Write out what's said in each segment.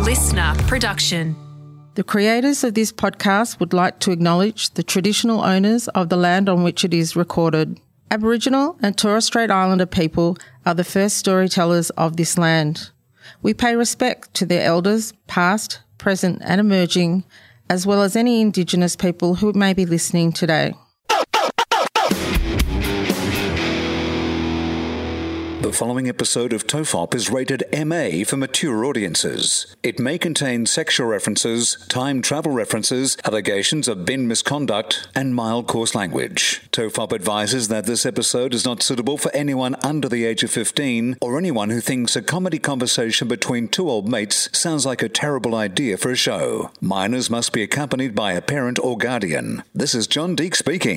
listener production. The creators of this podcast would like to acknowledge the traditional owners of the land on which it is recorded. Aboriginal and Torres Strait Islander people are the first storytellers of this land. We pay respect to their elders, past, present and emerging, as well as any Indigenous people who may be listening today. The following episode of TOFOP is rated MA for mature audiences. It may contain sexual references, time travel references, allegations of bin misconduct, and mild coarse language. TOFOP advises that this episode is not suitable for anyone under the age of 15 or anyone who thinks a comedy conversation between two old mates sounds like a terrible idea for a show. Minors must be accompanied by a parent or guardian. This is John Deek speaking.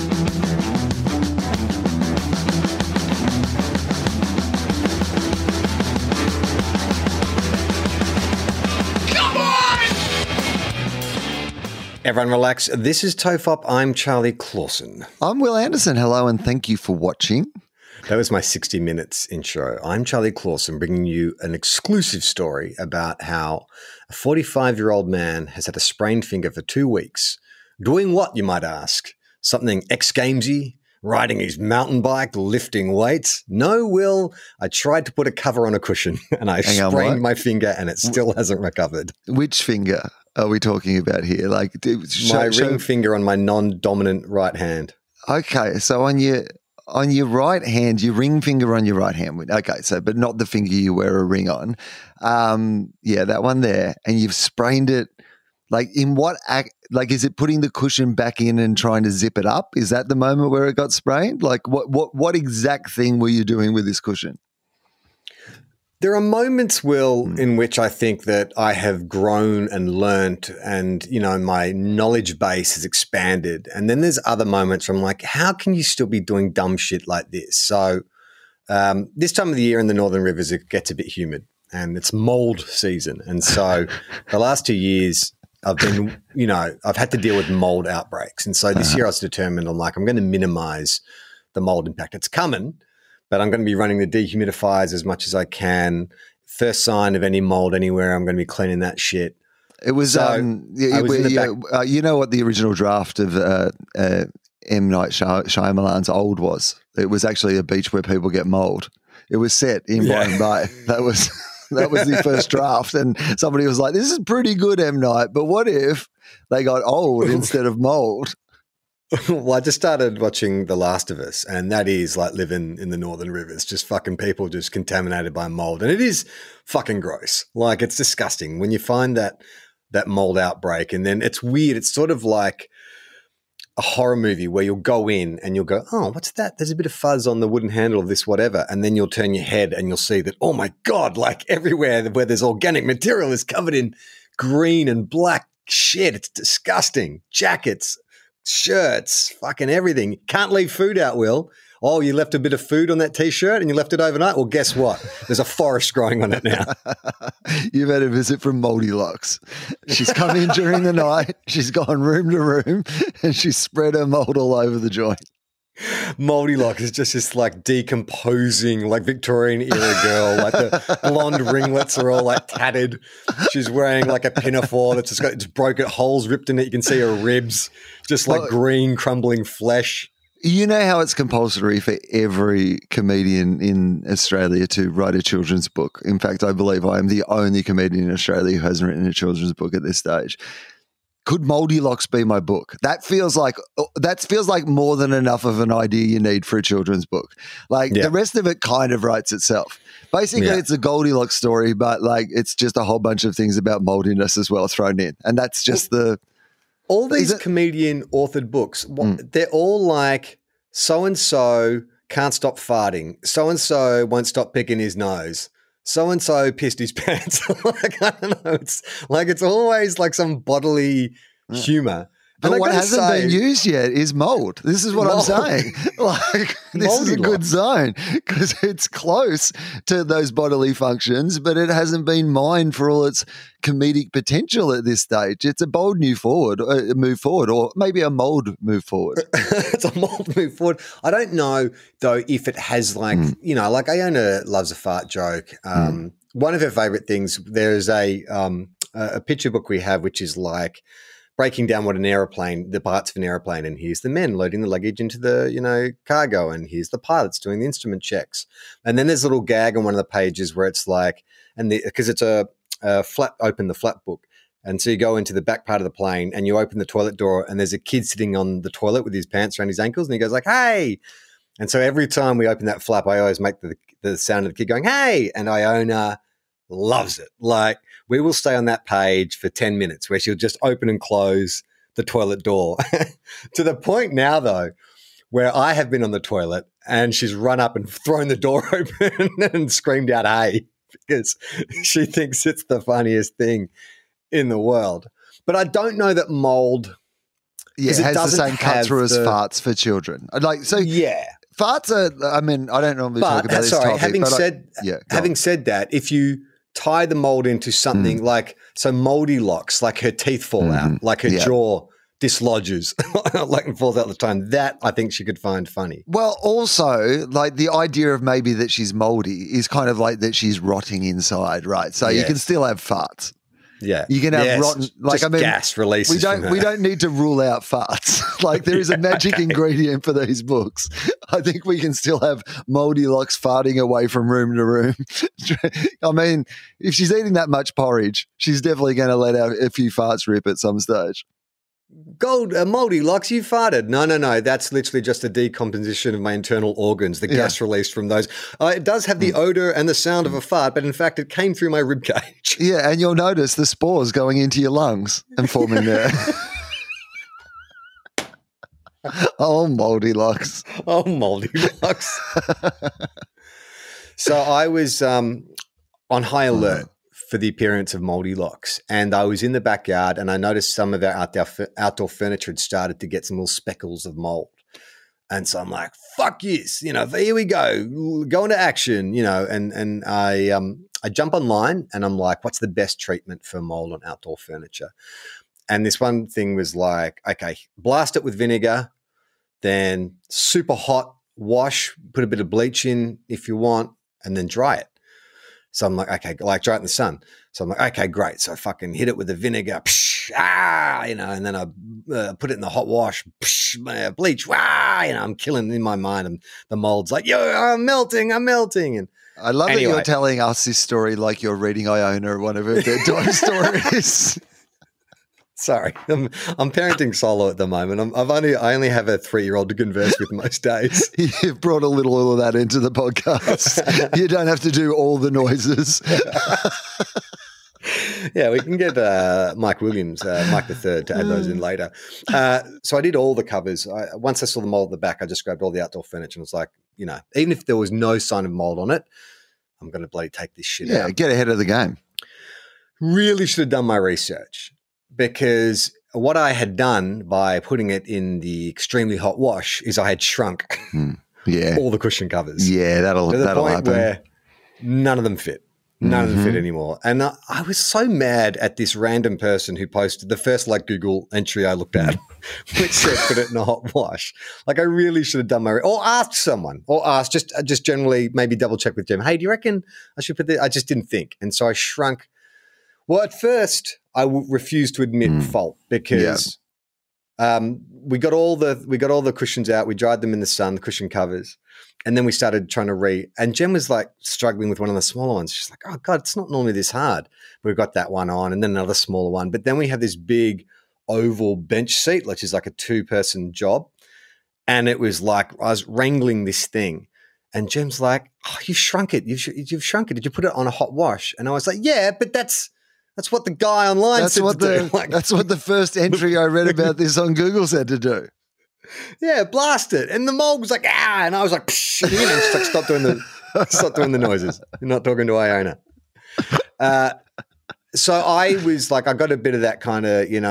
Everyone relax. This is TOFOP. I'm Charlie Clausen. I'm Will Anderson. Hello and thank you for watching. That was my 60 Minutes intro. I'm Charlie Clausen, bringing you an exclusive story about how a 45-year-old man has had a sprained finger for 2 weeks. Doing what, you might ask? Something X-Gamesy? Riding his mountain bike? Lifting weights? No, Will. I tried to put a cover on a cushion and I sprained my finger and it still hasn't recovered. Which finger are we talking about here? Like my ring finger on my non-dominant right hand. Okay, so on your right hand, your ring finger on your right hand. Okay, so but not the finger you wear a ring on. Yeah, that one there, and you've sprained it. Like in what act? Like is it putting the cushion back in and trying to zip it up? Is that the moment where it got sprained? Like what exact thing were you doing with this cushion? There are moments, Will, in which I think that I have grown and learnt and, you know, my knowledge base has expanded. And then there's other moments where I'm like, how can you still be doing dumb shit like this? So this time of the year in the Northern Rivers, it gets a bit humid and it's mold season. And so the last 2 years I've been, you know, I've had to deal with mold outbreaks. And so this year I was determined, I'm going to minimize the mold impact. It's coming. But I'm going to be running the dehumidifiers as much as I can. First sign of any mold anywhere, I'm going to be cleaning that shit. It was, you know what the original draft of M. Night Shyamalan's Old was? It was actually a beach where people get mold. It was set in Byron Bay. That was the first draft. And somebody was like, this is pretty good, M. Night, but what if they got old instead of mold? Well, I just started watching The Last of Us, and that is like living in the Northern Rivers, just fucking people just contaminated by mold. And it is fucking gross. Like, it's disgusting when you find that mold outbreak. And then it's weird. It's sort of like a horror movie where you'll go in and you'll go, oh, what's that? There's a bit of fuzz on the wooden handle of this whatever. And then you'll turn your head and you'll see that, oh my God, like everywhere where there's organic material is covered in green and black shit. It's disgusting. Jackets, shirts, fucking everything. Can't leave food out, Will. Oh, you left a bit of food on that T-shirt and you left it overnight? Well, guess what? There's a forest growing on it now. You've had a visit from Moldy Locks. She's come in during the night. She's gone room to room and she's spread her mold all over the joint. Moldy Lock is just this like decomposing, like Victorian era girl. Like the blonde ringlets are all like tattered. She's wearing like a pinafore that's just got its broken holes ripped in it. You can see her ribs, just like green crumbling flesh. You know how it's compulsory for every comedian in Australia to write a children's book. In fact, I believe I am the only comedian in Australia who hasn't written a children's book at this stage. Could Moldy Locks be my book? That feels like more than enough of an idea you need for a children's book. Like the rest of it kind of writes itself. Basically, it's a Goldilocks story, but like it's just a whole bunch of things about moldiness as well thrown in, and that's just all these comedian authored books. They're all like so and so can't stop farting, so and so won't stop picking his nose. So-and-so pissed his pants. Like, I don't know. It's always like some bodily humor. But I what gotta hasn't say- been used yet is mold. This is what I'm Mold. saying. Like, this is a Moldy good lots. zone because it's close to those bodily functions, but it hasn't been mined for all its comedic potential at this stage. It's a bold move forward, or maybe a mold move forward. It's a mold move forward. I don't know though if it has like like Iona loves a fart joke. One of her favorite things. There's a picture book we have which is like breaking down what the parts of an airplane, and here's the men loading the luggage into the cargo, and here's the pilots doing the instrument checks, and then there's a little gag on one of the pages where it's like, because it's a open the flap book. And so you go into the back part of the plane and you open the toilet door and there's a kid sitting on the toilet with his pants around his ankles and he goes like, hey. And so every time we open that flap, I always make the sound of the kid going, hey. And Iona loves it. Like, we will stay on that page for 10 minutes where she'll just open and close the toilet door. To the point now, though, where I have been on the toilet and she's run up and thrown the door open and screamed out, hey, because she thinks it's the funniest thing in the world. But I don't know that mold. Yeah, it has the same cut through as farts for children. Yeah. Farts are, I mean, I don't normally talk about this topic. Having said that, if you tie the mold into something like, so moldy locks, like her teeth fall out, like her jaw dislodges, like and falls out the time, that I think she could find funny. Well, also, like the idea of maybe that she's moldy is kind of like that she's rotting inside, right? So you can still have farts. Yeah, you can have rotten, like just gas releases. We don't need to rule out farts. Like there is a magic ingredient for these books. I think we can still have moldy locks farting away from room to room. I mean, if she's eating that much porridge, she's definitely going to let out a few farts rip at some stage. Moldy locks, you farted. No. That's literally just a decomposition of my internal organs, the gas released from those. It does have the odor and the sound of a fart, but in fact, it came through my rib cage. Yeah, and you'll notice the spores going into your lungs and forming there. Oh, moldy locks. Oh, moldy locks. So I was on high alert for the appearance of moldy locks. And I was in the backyard and I noticed some of our outdoor furniture had started to get some little speckles of mold. And so I'm like, fuck yes, here we go into action, and I jump online and I'm like, what's the best treatment for mold on outdoor furniture? And this one thing was like, okay, blast it with vinegar, then super hot wash, put a bit of bleach in if you want, and then dry it. So I'm like, okay, like dry it in the sun. So I'm like, okay, great. So I fucking hit it with the vinegar, and then I put it in the hot wash, bleach, I'm killing in my mind. And the mold's like, yo, I'm melting. And I love that you're telling us this story like you're reading Iona, one of her bedtime stories. Sorry, I'm parenting solo at the moment. I only have a 3-year-old to converse with most days. You've brought a little of that into the podcast. You don't have to do all the noises. Yeah, we can get Mike Williams, Mike III, to add those in later. So I did all the covers. Once I saw the mold at the back, I just grabbed all the outdoor furniture and was like, even if there was no sign of mold on it, I'm going to bloody take this shit out. Yeah, get ahead of the game. Really should have done my research. Because what I had done by putting it in the extremely hot wash is I had shrunk all the cushion covers. Yeah, that'll point happen. Where none of them fit. None of them fit anymore. And I was so mad at this random person who posted the first Google entry I looked at, which said put it in a hot wash. Like I really should have done or asked someone, just generally maybe double check with Jim. Hey, do you reckon I should put this? I just didn't think. And so I shrunk. Well, at first I refused to admit fault because we got all the cushions out. We dried them in the sun, the cushion covers, and then we started trying to and Jen was like struggling with one of the smaller ones. She's like, "Oh God, it's not normally this hard." We've got that one on, and then another smaller one. But then we have this big oval bench seat, which is like a 2-person job, and it was like I was wrangling this thing. And Jim's like, "Oh, you shrunk it. You've shrunk it. Did you put it on a hot wash?" And I was like, "Yeah, but that's what the guy online said to do." That's what the first entry I read about this on Google said to do. Yeah, blast it. And the mold was like, ah, and I was like, psh, and just like, stop doing the noises. You're not talking to Iona. So I was like, I got a bit of that kind of,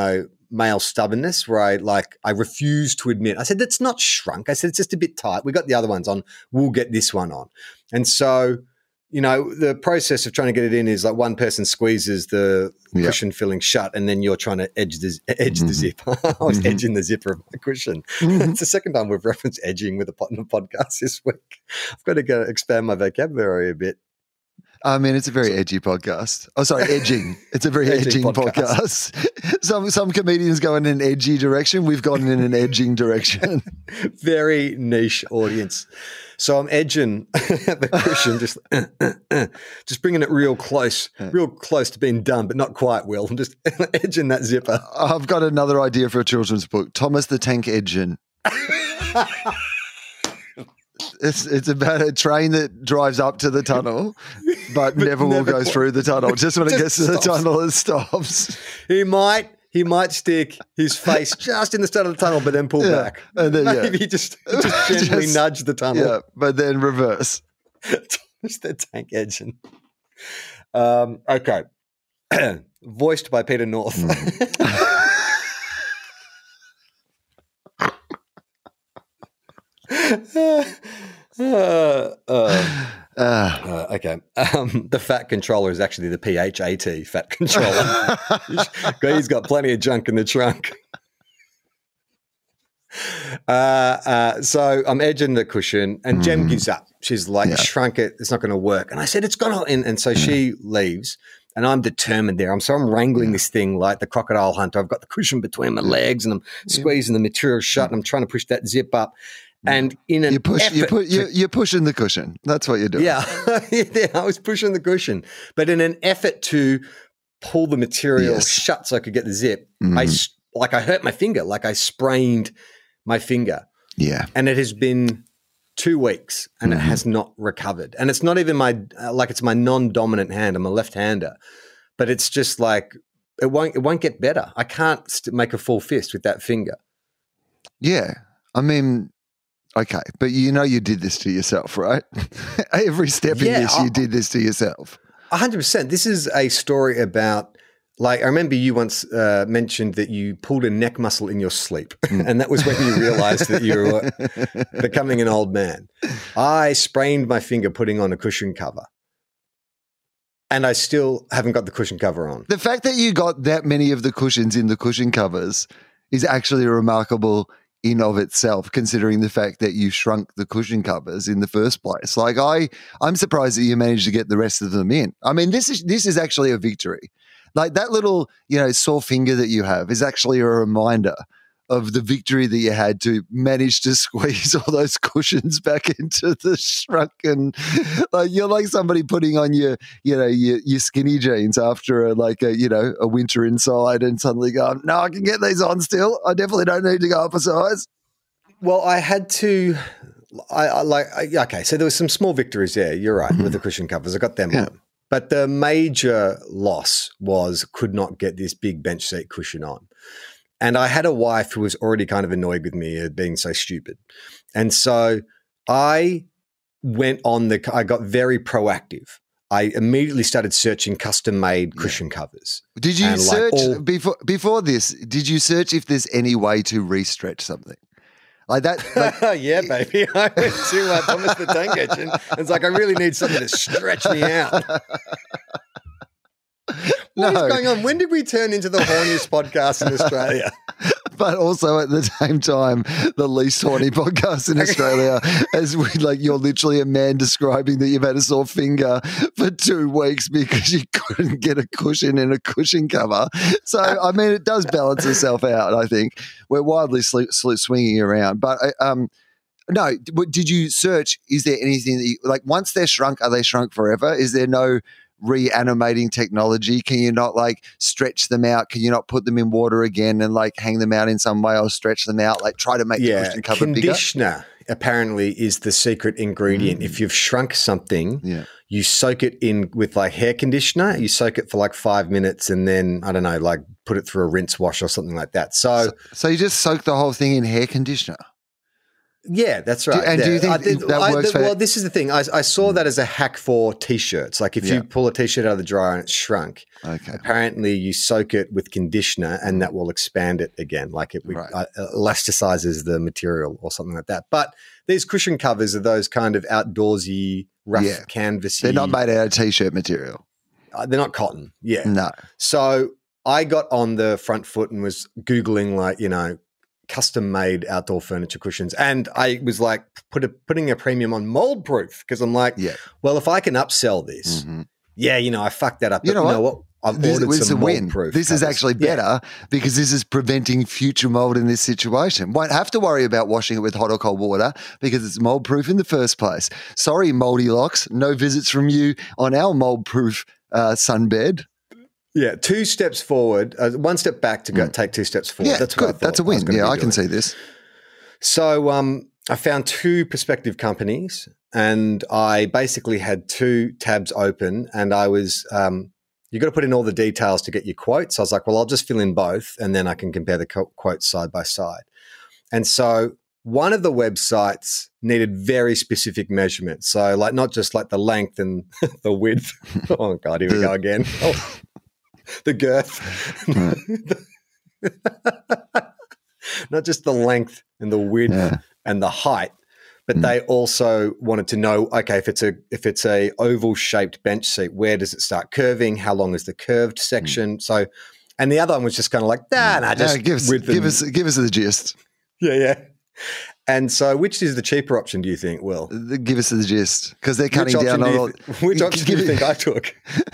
male stubbornness where I refuse to admit. I said, that's not shrunk. I said, it's just a bit tight. We got the other ones on. We'll get this one on. And so, the process of trying to get it in is like one person squeezes the cushion filling shut, and then you're trying to edge the zip. I was edging the zipper of my cushion. It's the second time we've referenced edging with a podcast this week. I've got to expand my vocabulary a bit. I mean, it's a very edgy podcast. Oh, sorry, edging. It's a very edging podcast. Some comedians go in an edgy direction. We've gone in an edging direction. Very niche audience. So I'm edging the cushion, just bringing it real close to being done, but not quite, Will. I'm just edging that zipper. I've got another idea for a children's book. Thomas the Tank Edgin. It's about a train that drives up to the tunnel, but never will go through the tunnel. Just when it gets to the tunnel, it stops. He might stick his face just in the start of the tunnel, but then pull back. And then, maybe just gently nudge the tunnel. Yeah, but then reverse. Thomas the Tank Edgin. Okay. Voiced by Peter North. Okay. The fat controller is actually the PHAT fat controller. He's got plenty of junk in the trunk. So I'm edging the cushion, and Jem gives up. She's like, shrunk it. It's not going to work. And I said, it's going to. And so she leaves, and I'm determined there. I'm wrangling this thing like the crocodile hunter. I've got the cushion between my legs, and I'm squeezing the material shut, and I'm trying to push that zip up. And in an you're pushing the cushion. That's what you're doing. Yeah, I was pushing the cushion. But in an effort to pull the material shut so I could get the zip, I hurt my finger, like I sprained my finger. Yeah. And it has been 2 weeks and it has not recovered. And it's not even it's my non-dominant hand. I'm a left-hander. But it's just like it won't get better. I can't make a full fist with that finger. Yeah. I mean, okay, but you did this to yourself, right? Every step in this, you did this to yourself. 100%. This is a story about, I remember you once mentioned that you pulled a neck muscle in your sleep, and that was when you realized that you were becoming an old man. I sprained my finger putting on a cushion cover, and I still haven't got the cushion cover on. The fact that you got that many of the cushions in the cushion covers is actually remarkable in of itself, considering the fact that you shrunk the cushion covers in the first place. I'm surprised that you managed to get the rest of them in. I mean, this is actually a victory. Like that little, sore finger that you have is actually a reminder of the victory that you had to manage to squeeze all those cushions back into the shrunken. You're like somebody putting on your skinny jeans after a winter inside, and suddenly going, no, I can get these on still. I definitely don't need to go up a size. Well, I had to. Okay, so there were some small victories there. You're right with the cushion covers. I got them on. But the major loss was could not get this big bench seat cushion on. And I had a wife who was already kind of annoyed with me at being so stupid. And so I I got very proactive. I immediately started searching custom-made cushion covers. Did you search before this? Did you search if there's any way to re-stretch something like that? Yeah, baby. I went to Thomas the Tank Edgin. It's like I really need something to stretch me out. What is going on? When did we turn into the horniest podcast in Australia? But also at the same time, the least horny podcast in Australia, as you're literally a man describing that you've had a sore finger for 2 weeks because you couldn't get a cushion in a cushion cover. So, I mean, it does balance itself out, I think. We're wildly swinging around. But no, did you search, is there anything that once they're shrunk, are they shrunk forever? Is there no reanimating technology? Can you not stretch them out? Can you not put them in water again and hang them out in some way or stretch them out? Try to make the cushion cover bigger? Conditioner apparently is the secret ingredient. If you've shrunk something, you soak it in with hair conditioner. You soak it for 5 minutes and then, I don't know, put it through a rinse wash or something like that. So you just soak the whole thing in hair conditioner? Yeah, that's right. And do you think that works for... Well, this is the thing. I saw that as a hack for T-shirts. Like if you pull a T-shirt out of the dryer and it's shrunk, apparently you soak it with conditioner and that will expand it again. Like it elasticizes the material or something like that. But these cushion covers are those kind of outdoorsy, rough, canvasy. They're not made out of T-shirt material. They're not cotton. Yeah. No. So I got on the front foot and was Googling custom-made outdoor furniture cushions. And I was like putting a premium on mold proof because I'm like, well, if I can upsell this, I fucked that up. You know what? I've ordered some mold proof. This is actually better because this is preventing future mold in this situation. Won't have to worry about washing it with hot or cold water because it's mold proof in the first place. Sorry, Moldy Locks, no visits from you on our mold proof sunbed. Yeah, 2 steps forward, 1 step back to go take 2 steps forward. Yeah, that's good. That's a win. Yeah, I can see this. So I found 2 prospective companies and I basically had 2 tabs open and I was you got to put in all the details to get your quotes. So I was like, well, I'll just fill in both and then I can compare the quotes side by side. And so one of the websites needed very specific measurements. So like not just like the length and the width. Oh, God, here we go again. The girth, not just the length and the width and the height, but they also wanted to know, okay, if it's a oval shaped bench seat, where does it start curving? How long is the curved section? So, and the other one was just kind of like, give us the gist. Yeah. And so, which is the cheaper option? Do you think? Will give us the gist because they're cutting down on which option do you think I took?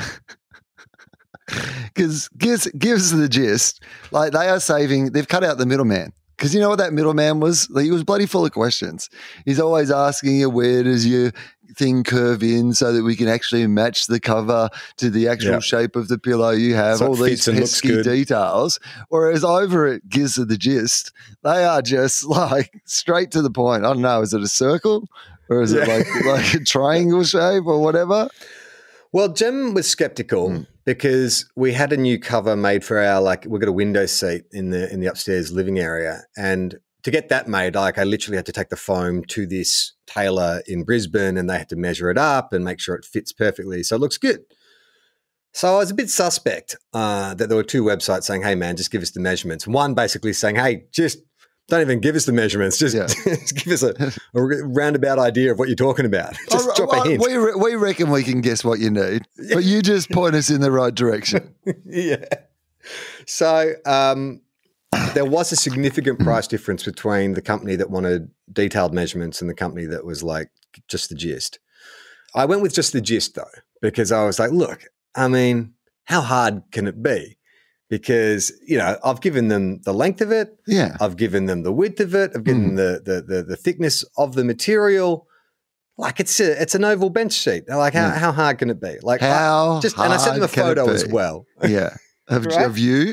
Because gives the gist. Like they are saving, they've cut out the middleman. Because you know what that middleman was? Like, he was bloody full of questions. He's always asking you, where does your thing curve in so that we can actually match the cover to the actual shape of the pillow you have, so all these pesky details. Whereas over at Gives the Gist, they are just like straight to the point. I don't know, is it a circle or is it like a triangle shape or whatever? Well, Jem was skeptical because we had a new cover made for our, we've got a window seat in the upstairs living area. And to get that made, I literally had to take the foam to this tailor in Brisbane and they had to measure it up and make sure it fits perfectly. So it looks good. So I was a bit suspect that there were 2 websites saying, hey, man, just give us the measurements. One basically saying, hey, just don't even give us the measurements. Just give us a roundabout idea of what you're talking about. Just drop a hint. We reckon we can guess what you need, but you just point us in the right direction. Yeah. So there was a significant price difference between the company that wanted detailed measurements and the company that was like just the gist. I went with just the gist though, because I was like, look, I mean, how hard can it be? Because, I've given them the length of it. Yeah. I've given them the width of it. I've given them the thickness of the material. Like it's an oval bench sheet. Like how hard can it be? Like and I sent them a photo as well. Yeah. Of you.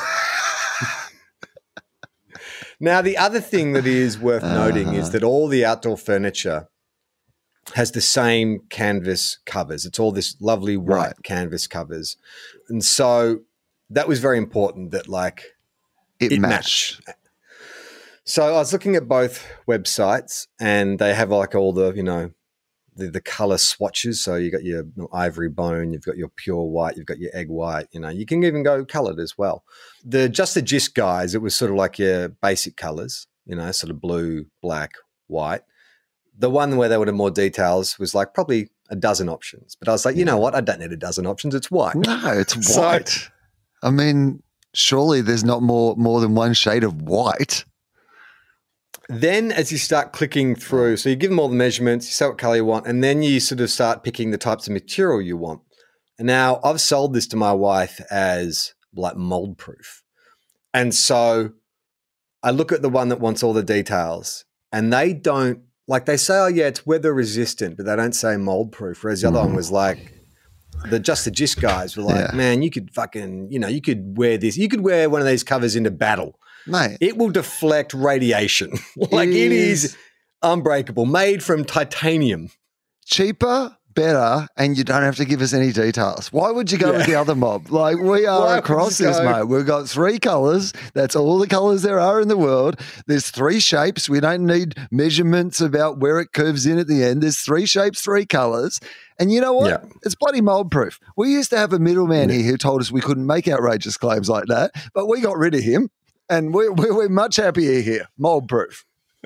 Now, the other thing that is worth noting is that all the outdoor furniture has the same canvas covers. It's all this lovely white canvas covers. And so that was very important that it matched. So I was looking at both websites and they have all the, the color swatches. So you got your ivory bone, you've got your pure white, you've got your egg white, you can even go colored as well. Just the Gist guys, it was sort of like your basic colors, sort of blue, black, white. The one where they wanted more details was probably a dozen options. But I was like, you know what? I don't need a dozen options. It's white. No, it's white. I mean, surely there's not more than one shade of white. Then as you start clicking through, so you give them all the measurements, you say what color you want, and then you sort of start picking the types of material you want. And now I've sold this to my wife as mold proof. And so I look at the one that wants all the details and they don't, they say, oh yeah, it's weather resistant, but they don't say mold proof. Whereas the other one was the Gist guys were man, you could fucking, you could wear this. You could wear one of these covers into battle. Mate. It will deflect radiation. It is unbreakable, made from titanium. Cheaper better and you don't have to give us any details. Why would you go with the other mob? Like, we are across this, mate. We've got 3 colours. That's all the colours there are in the world. There's 3 shapes. We don't need measurements about where it curves in at the end. There's 3 shapes, 3 colours. And you know what? Yeah. It's bloody mold proof. We used to have a middleman here who told us we couldn't make outrageous claims like that, but we got rid of him and we're much happier here. Mold proof.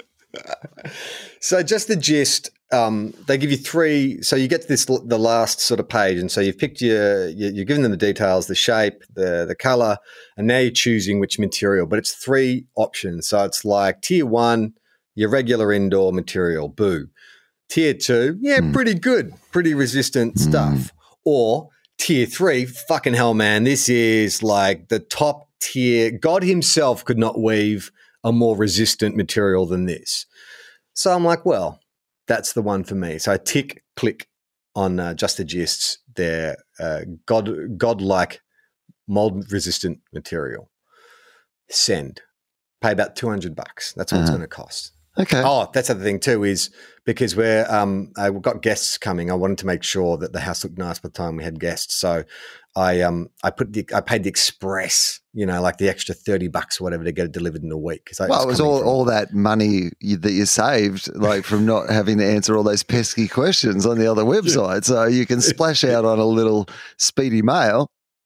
So just the gist, they give you 3. So you get to the last sort of page, and so you've picked you're giving them the details, the shape, the color, and now you're choosing which material. But it's 3 options. So it's like tier 1, your regular indoor material, boo. Tier 2, pretty good, pretty resistant stuff. Or tier 3, fucking hell, man, this is like the top tier. God himself could not weave a more resistant material than this. So I'm like, well, that's the one for me. So I click on Just the Gists, their godlike mold-resistant material. Send. Pay about $200. That's what it's going to cost. Okay. Oh, that's the other thing too, is because we've got guests coming. I wanted to make sure that the house looked nice by the time we had guests. So I paid the express, like the extra $30 or whatever to get it delivered in a week. It was all that money that you saved, like from not having to answer all those pesky questions on the other website. So you can splash out on a little speedy mail.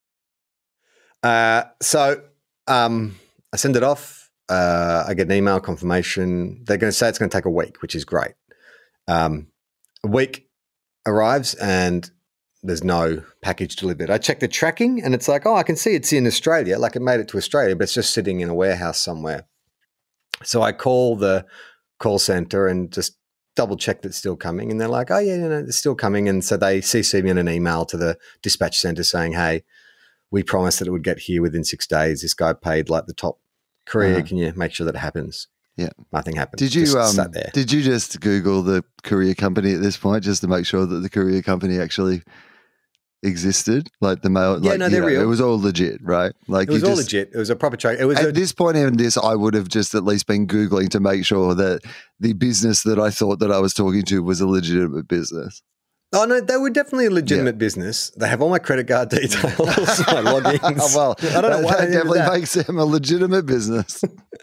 So I send it off. I get an email confirmation. They're going to say it's going to take a week, which is great. A week arrives and there's no package delivered. I check the tracking and it's like, I can see it's in Australia. Like it made it to Australia, but it's just sitting in a warehouse somewhere. So I call the call center and just double check that it's still coming. And they're like, oh, yeah, it's still coming. And so they CC me in an email to the dispatch center saying, hey, we promised that it would get here within 6 days. This guy paid like the top courier. Can you make sure that it happens? Yeah. Nothing happened. Did you sat there. Did you just Google the courier company at this point just to make sure that the courier company actually existed? Like the mail? Yeah, no, they're real. It was all legit, right? Like it was all legit. It was a proper trade. It was at this point in this, I would have just at least been Googling to make sure that the business that I thought that I was talking to was a legitimate business. Oh, no, they were definitely a legitimate bubusiness. They have all my credit card details, my logins. Oh, well, I don't know why that definitely makes them a legitimate business.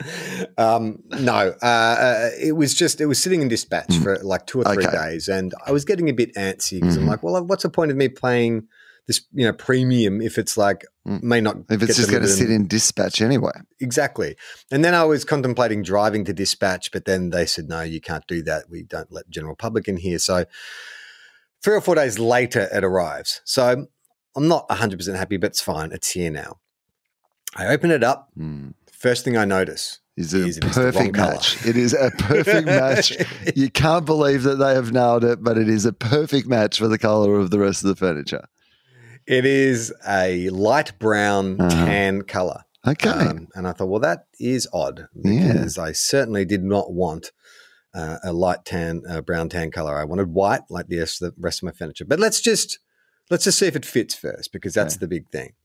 No, it was sitting in dispatch for like 2 or 3 days, and I was getting a bit antsy because I'm like, well, what's the point of me paying this, premium if it's like may not if it's just going to sit in dispatch anyway? Exactly. And then I was contemplating driving to dispatch, but then they said, no, you can't do that. We don't let general public in here. So 3 or 4 days later, it arrives. So I'm not 100% happy, but it's fine. It's here now. I open it up. First thing I notice is a perfect match. It is a perfect match. You can't believe that they have nailed it, but it is a perfect match for the color of the rest of the furniture. It is a light brown tan color. Okay. And I thought, well, that is odd because I certainly did not want a light tan, brown tan color. I wanted white like the rest of my furniture. But let's just see if it fits first, because that's the big thing.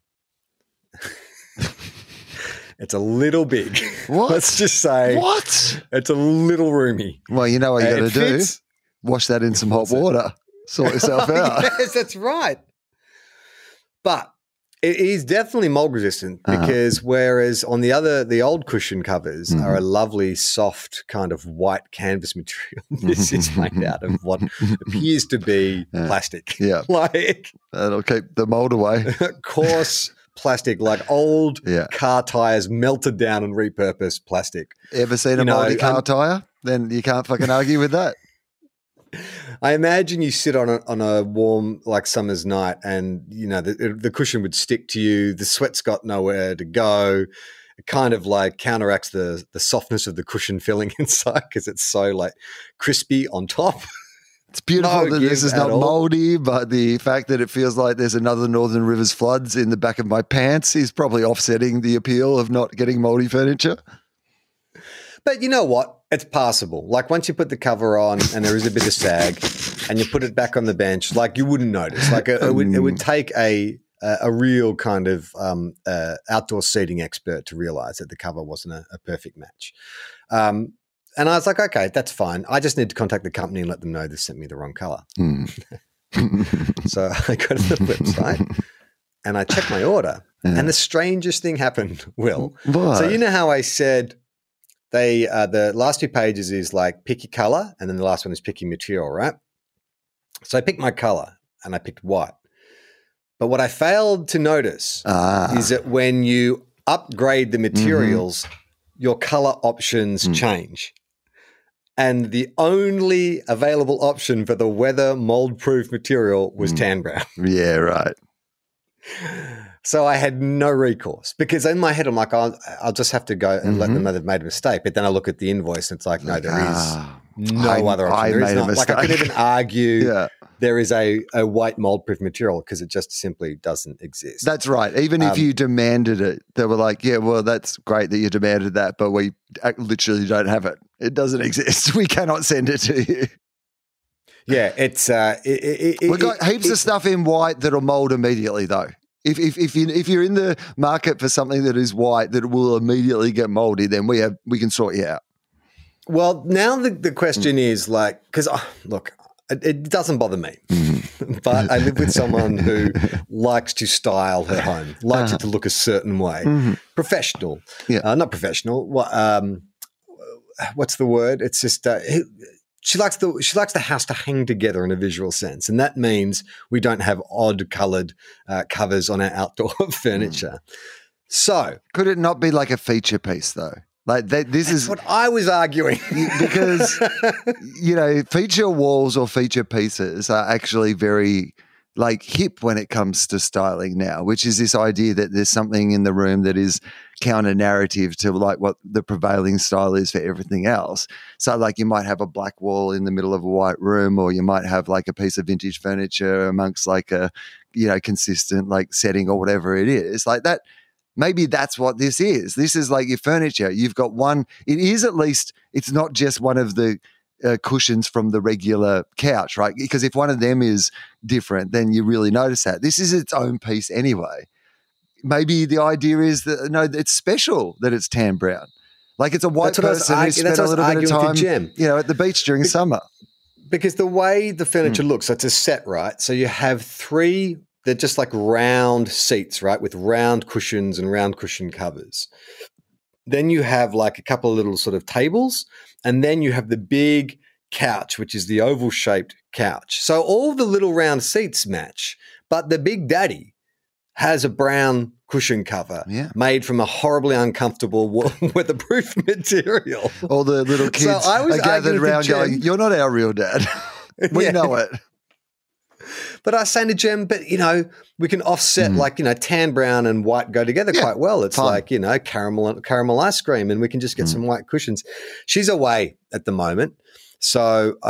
It's a little big. What? Let's just say it's a little roomy. Well, you know what you got to do? Wash that in some hot water. Sort yourself out. Yes, that's right. But it is definitely mold resistant because whereas on the old cushion covers are a lovely, soft kind of white canvas material, this is made out of what appears to be plastic. Yeah. Like that'll keep the mold away. Coarse plastic, like old car tires melted down and repurposed plastic. Ever seen a moldy car tire? Then you can't fucking argue with that. I imagine you sit on a warm like summer's night, and the cushion would stick to you. The sweat's got nowhere to go. It kind of like counteracts the softness of the cushion filling inside because it's so like crispy on top. It's beautiful that this is not moldy, but the fact that it feels like there's another Northern Rivers floods in the back of my pants is probably offsetting the appeal of not getting moldy furniture. But you know what? It's passable. Like once you put the cover on and there is a bit of sag and you put it back on the bench, like you wouldn't notice. Like it would take a real kind of outdoor seating expert to realize that the cover wasn't a perfect match. And I was like, okay, that's fine. I just need to contact the company and let them know they sent me the wrong color. So I go to the website and I check my order. And the strangest thing happened, Will. What? So you know how I said the last 2 pages is like pick your color, and then the last one is pick your material, right? So I picked my color and I picked white. But what I failed to notice is that when you upgrade the materials, your color options change. And the only available option for the weather mold-proof material was tan brown. Yeah, right. So I had no recourse because in my head I'm like, I'll just have to go and let them know they've made a mistake. But then I look at the invoice and it's like, no, there is no other option. There is not. Like I could even argue there is a white mold-proof material because it just simply doesn't exist. That's right. Even if you demanded it, they were like, yeah, well, that's great that you demanded that, but we literally don't have it. It doesn't exist. We cannot send it to you. Yeah, it's we've got heaps of stuff in white that'll mold immediately, though. If you're in the market for something that is white that will immediately get moldy, then we can sort you out. Well, now the question is like, because look, it doesn't bother me, but I live with someone who likes to style her home, likes it to look a certain way, professional, not professional. What's the word? It's just she likes the house to hang together in a visual sense, and that means we don't have odd coloured covers on our outdoor furniture. So, could it not be like a feature piece though? Like this is what I was arguing because feature walls or feature pieces are actually very like hip when it comes to styling now, which is this idea that there's something in the room that is counter narrative to like what the prevailing style is for everything else. So like you might have a black wall in the middle of a white room, or you might have like a piece of vintage furniture amongst like a, consistent like setting or whatever it is like that. Maybe that's what this is. This is like your furniture. You've got one, it is at least, it's not just one of the cushions from the regular couch, right? Because if one of them is different, then you really notice that. This is its own piece anyway. Maybe the idea is that, no, it's special that it's tan brown. Like it's a white person who spent a little bit of time, at the beach during summer. Because the way the furniture looks, so it's a set, right? So you have 3, they're just like round seats, right? With round cushions and round cushion covers. Then you have like a couple of little sort of tables, and then you have the big couch, which is the oval-shaped couch. So all the little round seats match, but the big daddy has a brown cushion cover made from a horribly uncomfortable weatherproof material. All the little kids are gathered around going, you're not our real dad. We know it. But I was saying to Jem, we can offset tan brown and white go together quite well. It's fun. Like, caramel ice cream, and we can just get some white cushions. She's away at the moment. So,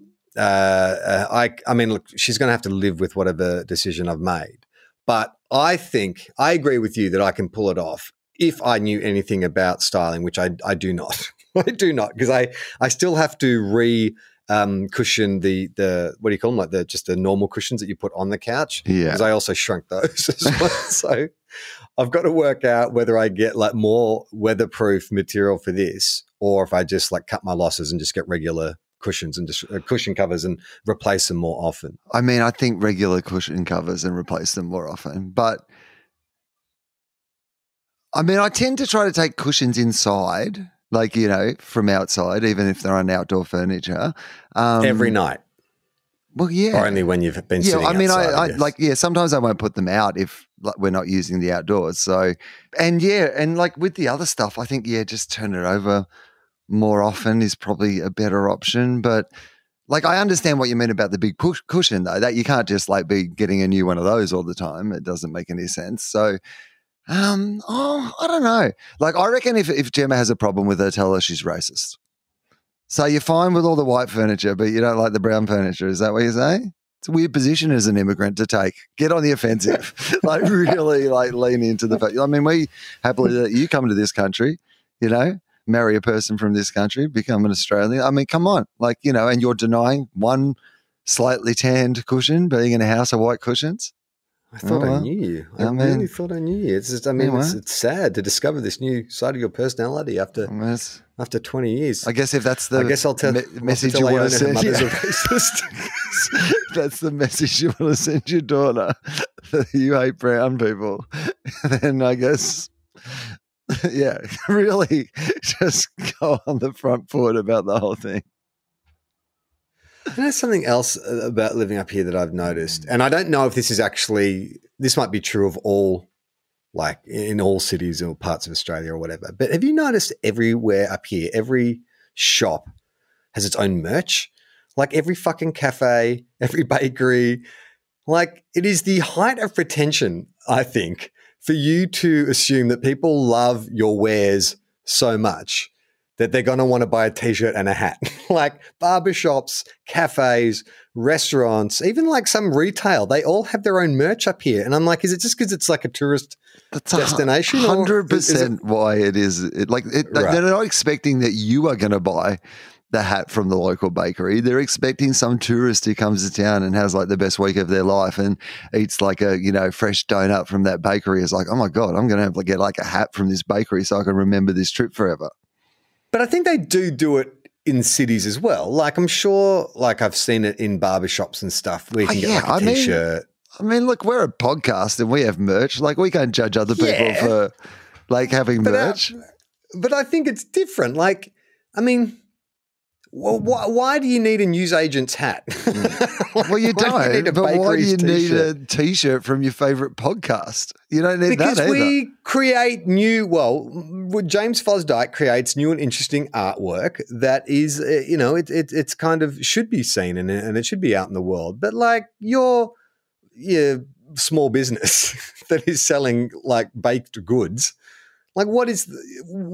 look, she's going to have to live with whatever decision I've made. But I think I agree with you that I can pull it off if I knew anything about styling, which I do not. I do not, because I still have to cushion the what do you call them, like just the normal cushions that you put on the couch, because I also shrunk those as well. So I've got to work out whether I get like more weatherproof material for this, or if I just like cut my losses and just get regular cushions and just cushion covers and replace them more often. I mean, I think regular cushion covers and replace them more often, but I mean, I tend to try to take cushions inside, like, from outside, even if they're on outdoor furniture. Every night. Well, yeah. Or only when you've been sitting outside. I sometimes I won't put them out if we're not using the outdoors. So, and like with the other stuff, I think, just turn it over more often is probably a better option. But like, I understand what you mean about the big cushion, though, that you can't just like be getting a new one of those all the time. It doesn't make any sense. So, I don't know. Like, I reckon if Gemma has a problem with her, tell her she's racist. So you're fine with all the white furniture, but you don't like the brown furniture. Is that what you're saying? It's a weird position as an immigrant to take. Get on the offensive. Like, really, like, lean into the fact. I mean, we happily let you come to this country, marry a person from this country, become an Australian. I mean, come on. Like, and you're denying one slightly tanned cushion being in a house of white cushions? I thought I knew you. I really thought I knew you. It's just, it's sad to discover this new side of your personality after 20 years. I guess if that's the I'll tell message you want to send, racist. that's the message you want to send your daughter, that you hate brown people, then I guess, yeah, really just go on the front foot about the whole thing. And there's something else about living up here that I've noticed, and I don't know if this might be true of all, like in all cities or parts of Australia or whatever, but have you noticed everywhere up here, every shop has its own merch? Like every fucking cafe, every bakery, like it is the height of pretension, I think, for you to assume that people love your wares so much that they're going to want to buy a T-shirt and a hat. Like barbershops, cafes, restaurants, even like some retail, they all have their own merch up here. And I'm like, is it just because it's like a tourist destination? 100% why it is. They're not expecting that you are going to buy the hat from the local bakery. They're expecting some tourist who comes to town and has like the best week of their life and eats like a, fresh donut from that bakery. Is like, oh my God, I'm going to have to get like a hat from this bakery so I can remember this trip forever. But I think they do it in cities as well. Like I'm sure, like I've seen it in barbershops and stuff where you can get like a T-shirt. Look, we're a podcast and we have merch. Like we can't judge other people for like having merch. But I think it's different. Like, why do you need a newsagent's hat? Well, you don't. But why do you need a T-shirt from your favorite podcast? You don't need that either. Because we create James Fosdyke creates new and interesting artwork that is, it's kind of should be seen and it should be out in the world. But like your small business that is selling like baked goods. Like what is the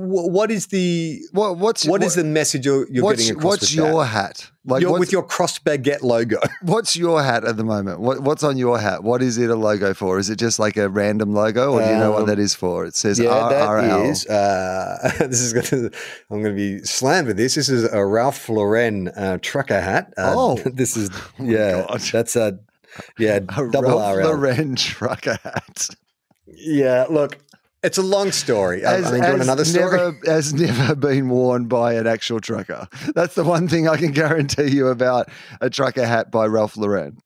message you're getting across? What's your hat? Like with your crossed baguette logo. What's your hat at the moment? What's on your hat? What is it a logo for? Is it just like a random logo, or do you know what that is for? It says RRL. I'm going to be slammed with this. This is a Ralph Lauren trucker hat. This is that's a double Ralph RL Lauren trucker hat. Yeah, look. It's a long story. Do you want another story? Has never been worn by an actual trucker. That's the one thing I can guarantee you about a trucker hat by Ralph Lauren.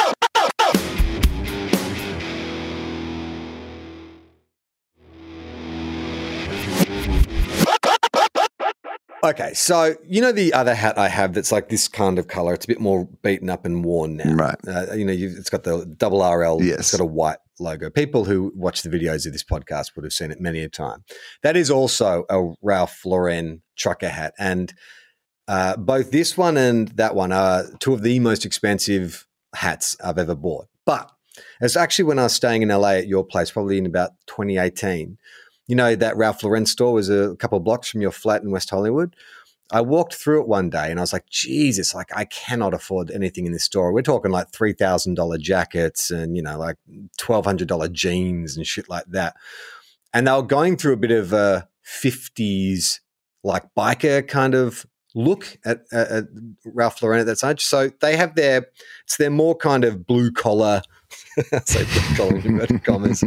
Okay, so the other hat I have that's like this kind of color. It's a bit more beaten up and worn now. Right. It's got the double RL. Yes. It's got a white logo. People who watch the videos of this podcast would have seen it many a time. That is also a Ralph Lauren trucker hat. And both this one and that one are two of the most expensive hats I've ever bought. But it's actually when I was staying in LA at your place, probably in about 2018, that Ralph Lauren store was a couple of blocks from your flat in West Hollywood. I walked through it one day and I was like, Jesus, like I cannot afford anything in this store. We're talking like $3,000 jackets and, like $1,200 jeans and shit like that. And they were going through a bit of a 50s like biker kind of look at Ralph Lauren at that stage. So they have their more kind of blue collar, say blue collar in inverted commas,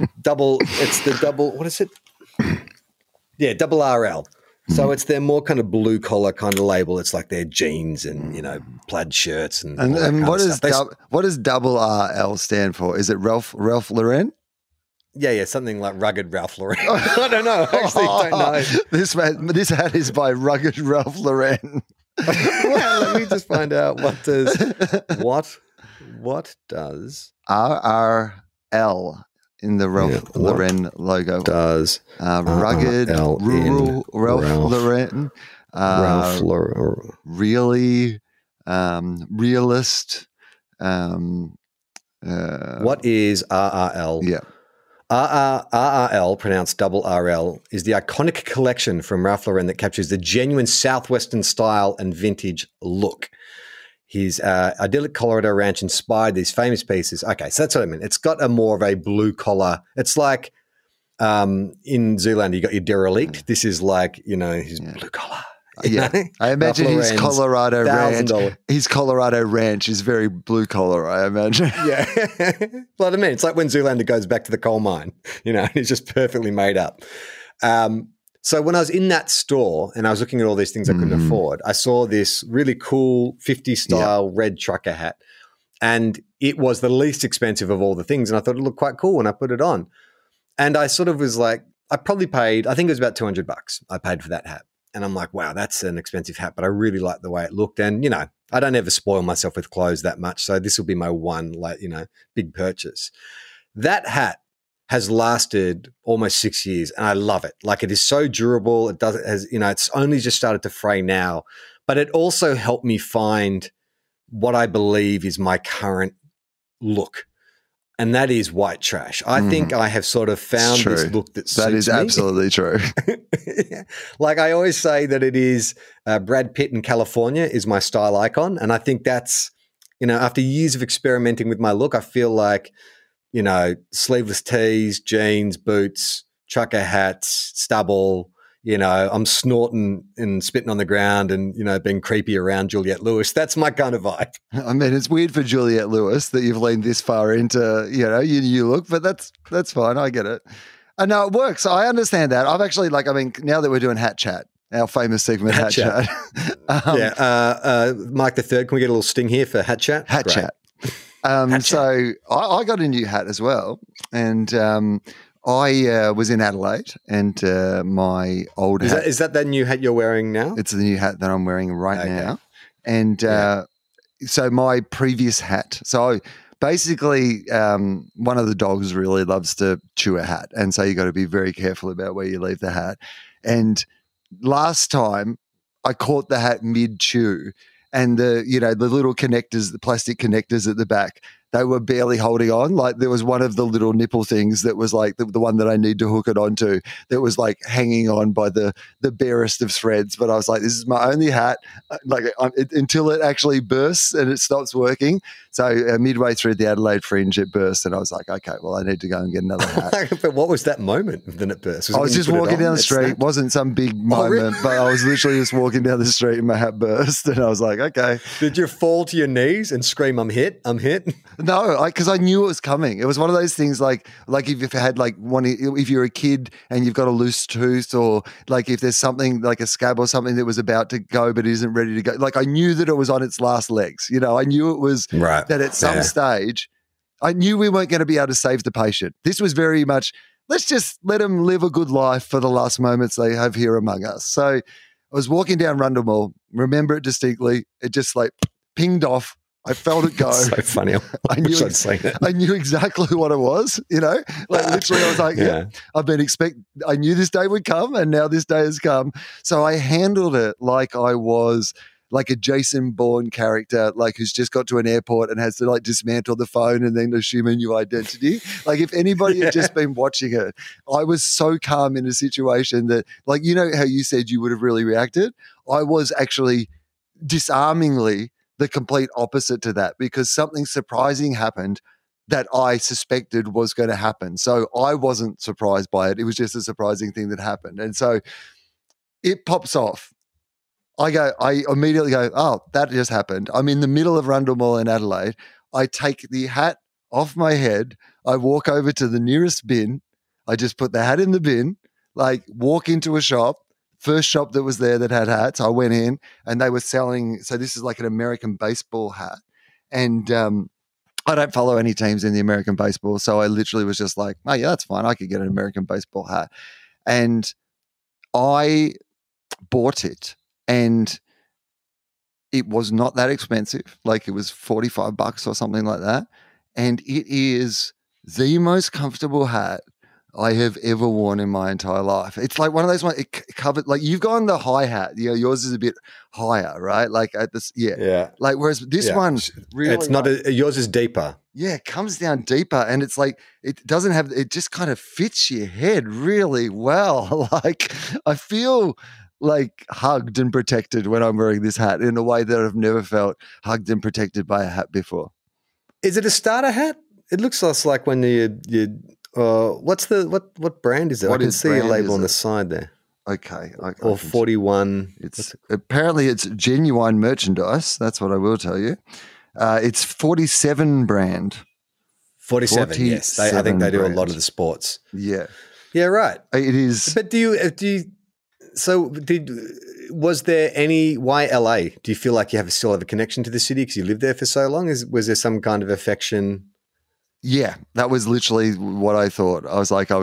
what is it? Yeah, double RL. So it's their more kind of blue collar kind of label. It's like their jeans and plaid shirts and what does double RL stand for? Is it Ralph Lauren? Yeah, something like Rugged Ralph Lauren. I don't know. I actually don't know. This hat is by Rugged Ralph Lauren. Well, let me just find out what does RRL in the Ralph Lauren logo does rugged rural Ralph Lauren really realist what is RRL? Yeah. RRL, pronounced double RL, is the iconic collection from Ralph Lauren that captures the genuine Southwestern style and vintage look. His idyllic Colorado ranch inspired these famous pieces. Okay, so that's what I mean. It's got a more of a blue collar. It's like in Zoolander, you got your derelict. This is like, his blue collar. Yeah, I imagine his Colorado ranch is very blue collar, I imagine. Yeah. Well, I mean, it's like when Zoolander goes back to the coal mine, he's just perfectly made up. So when I was in that store and I was looking at all these things I couldn't afford, I saw this really cool 50 style red trucker hat. And it was the least expensive of all the things. And I thought it looked quite cool when I put it on. And I sort of was like, I probably paid, I think it was about $200 I paid for that hat. And I'm like, wow, that's an expensive hat, but I really like the way it looked. And, I don't ever spoil myself with clothes that much. So this will be my one, big purchase. That hat has lasted almost 6 years and I love it. Like, it is so durable. It's only just started to fray now, but it also helped me find what I believe is my current look. And that is white trash. I think I have sort of found this look that suits me. That is absolutely true. Like, I always say that it is Brad Pitt in California is my style icon. And I think that's, after years of experimenting with my look, I feel like, sleeveless tees, jeans, boots, trucker hats, stubble, I'm snorting and spitting on the ground and, being creepy around Juliette Lewis. That's my kind of vibe. I mean, it's weird for Juliette Lewis that you've leaned this far into, your new look, but that's fine. I get it. No, it works. I understand that. I've actually, now that we're doing Hat Chat, our famous segment, Hat Chat. Mike the Third, can we get a little sting here for Hat Chat? Hat Chat. So I got a new hat as well. And, I was in Adelaide and my old hat. Is that the new hat you're wearing now? It's the new hat that I'm wearing right now. And so my previous hat. So basically one of the dogs really loves to chew a hat. And so you got to be very careful about where you leave the hat. And last time I caught the hat mid-chew and the little connectors, the plastic connectors at the back, they were barely holding on. Like, there was one of the little nipple things that was like the one that I need to hook it onto that was like hanging on by the barest of threads. But I was like, this is my only hat, until it actually bursts and it stops working. So midway through the Adelaide Fringe, it burst, and I was like, okay, well, I need to go and get another hat. But what was that moment then it burst? I was just walking down the street. It wasn't some big moment, really? But I was literally just walking down the street and my hat burst, and I was like, okay. Did you fall to your knees and scream, I'm hit? No, because I knew it was coming. It was one of those things like if you've had if you're a kid and you've got a loose tooth, or like if there's something like a scab or something that was about to go but isn't ready to go. Like, I knew that it was on its last legs. I knew it was that at some stage, I knew we weren't going to be able to save the patient. This was very much, let's just let them live a good life for the last moments they have here among us. So I was walking down Rundle Mall, remember it distinctly. It just pinged off. I felt it go. So funny. I knew exactly what it was, literally I was like, I knew this day would come, and now this day has come. So I handled it like I was like a Jason Bourne character, who's just got to an airport and has to dismantle the phone and then assume a new identity. If anybody had just been watching it, I was so calm in a situation that, how you said you would have really reacted. I was actually disarmingly the complete opposite to that, because something surprising happened that I suspected was going to happen. So I wasn't surprised by it. It was just a surprising thing that happened. And so it pops off. I immediately go, oh, that just happened. I'm in the middle of Rundle Mall in Adelaide. I take the hat off my head. I walk over to the nearest bin. I just put the hat in the bin, walk into a shop. First shop that was there that had hats, I went in and they were selling. So this is like an American baseball hat. And I don't follow any teams in the American baseball. So I literally was just like, oh, yeah, that's fine. I could get an American baseball hat. And I bought it, and it was not that expensive. It was $45 or something like that. And it is the most comfortable hat I have ever worn in my entire life. It's like one of those ones, it covered, you've gone the high hat, yours is a bit higher, right? At this, yeah. Whereas this one really, it's not, yours is deeper. Yeah, it comes down deeper, and it's it doesn't have, it just kind of fits your head really well. I feel hugged and protected when I'm wearing this hat in a way that I've never felt hugged and protected by a hat before. Is it a starter hat? It looks less like when you what brand is it? I can see a label on the side there. Okay. or 41. Apparently it's genuine merchandise. That's what I will tell you. It's 47 brand. 47, yes. I think they do a lot of the sports. Yeah. Yeah, right. It is. But was there any, why LA? Do you feel like you still have a connection to the city because you lived there for so long? Was there some kind of affection? Yeah, that was literally what I thought. I was like, I